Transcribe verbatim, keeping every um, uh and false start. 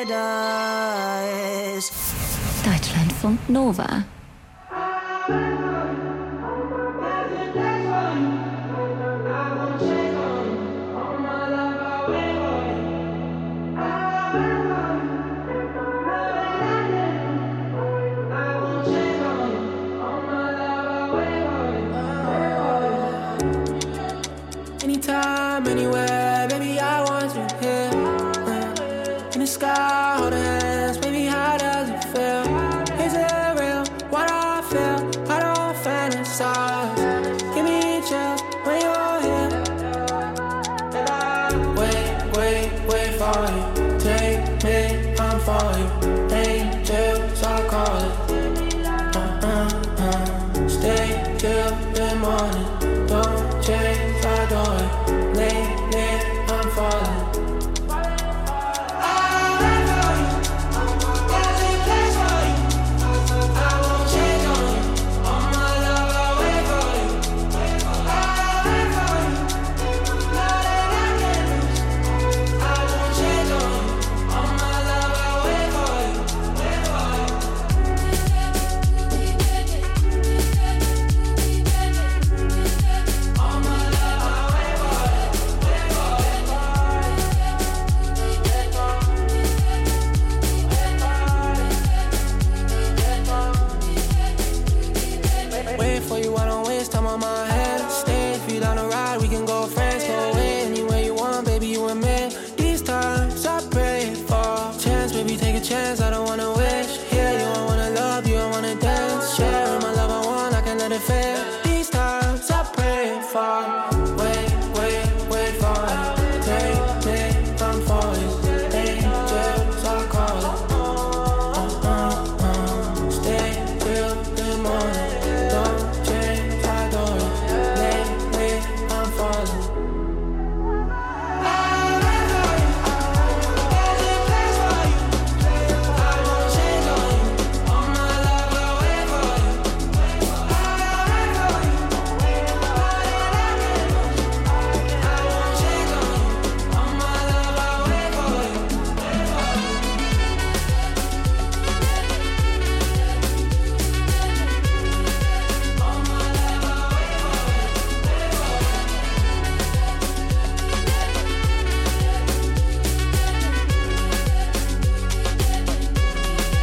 paradise. Deutschlandfunk Nova. Anytime, anywhere, baby, I want you here. Uh, in the sky, hold hands, baby, how does it feel? Is it real? What I feel? I don't fantasize. Give me chills when you're here. And I wait, wait, wait for you. Take me, I'm for you.